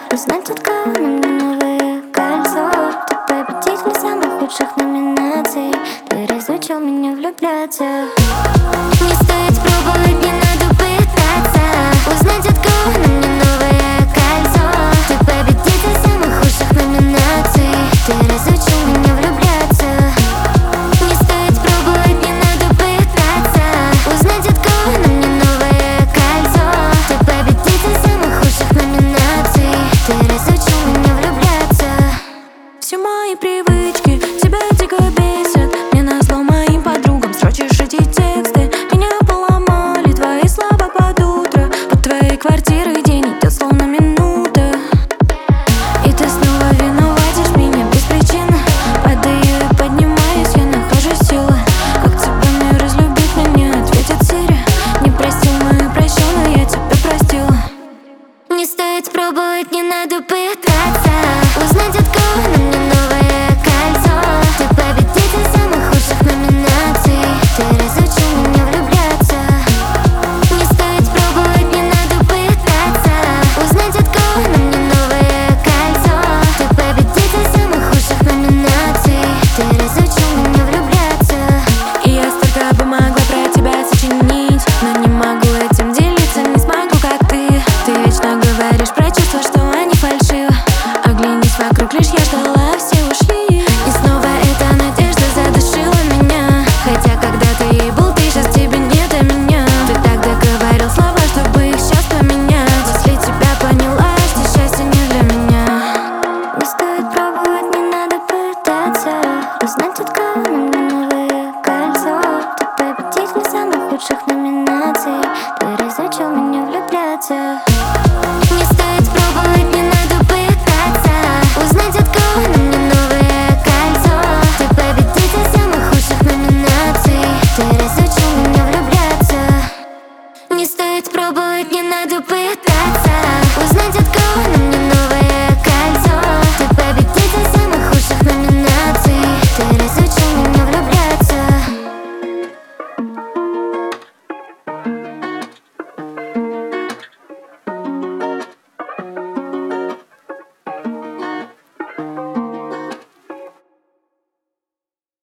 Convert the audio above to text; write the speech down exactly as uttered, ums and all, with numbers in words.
Узнать, от кого на мне новое кольцо. Ты победитель самых худших номинаций. Ты разучил меня влюбляться. Не стоит пробовать, не надо пытаться. Узнать, от кого на мне новое кольцо. Ты победитель самых худших номинаций. Ты разучил меня влюбляться. Не стоит пробовать, не надо пытаться. Узнать, от кого на мне новое кольцо. Ты победитель самых худших номинаций. Ты разучил меня влюбляться. Все мои привычки тебя дико бесят. Мне назло моим подругам строчишь эти тексты. Меня поломали твои слова под утро. Под твоей квартирой день идет словно минута. И ты снова виноватишь меня без причины. Падаю и поднимаюсь, я нахожу силы. Как тебя мне разлюбить, меня ответит Сири. Не простил мою прощу, но я тебя простила. Не стоит пробовать, не надо пытаться. Узнать, от кого на мне новое кольцо. Ты победитель самых худших номинаций. Ты разучил меня влюбляться. Не стоит пробовать, не надо пытаться. Узнать, от кого на мне новое кольцо. Ты победитель самых худших номинаций. Ты разучил меня влюбляться. И я столько бы могла про тебя сочинить, но не могу этим делиться, не смогу, как ты. Ты вечно говоришь про чувства, что они фальшивы. Оглянись вокруг, лишь я ждала, все ушли. И снова эта надежда задушила меня. Хотя когда ты ей был, ты сейчас тебе не до меня. Ты тогда говорил слова, чтобы их сейчас поменять. Если тебя поняла, что счастье не для меня. Не стоит пробовать, не надо пытаться. Узнать, от кого на мне новое кольцо. Ты победитель самых худших номинаций. Ты разучил меня влюбляться. Не стоит пробовать, не надо пытаться. Узнать, от кого на мне новое кольцо. Ты победитель самых худших номинаций. Ты разучил меня влюбляться. Не стоит пробовать, не надо пытаться. Узнать, от кого на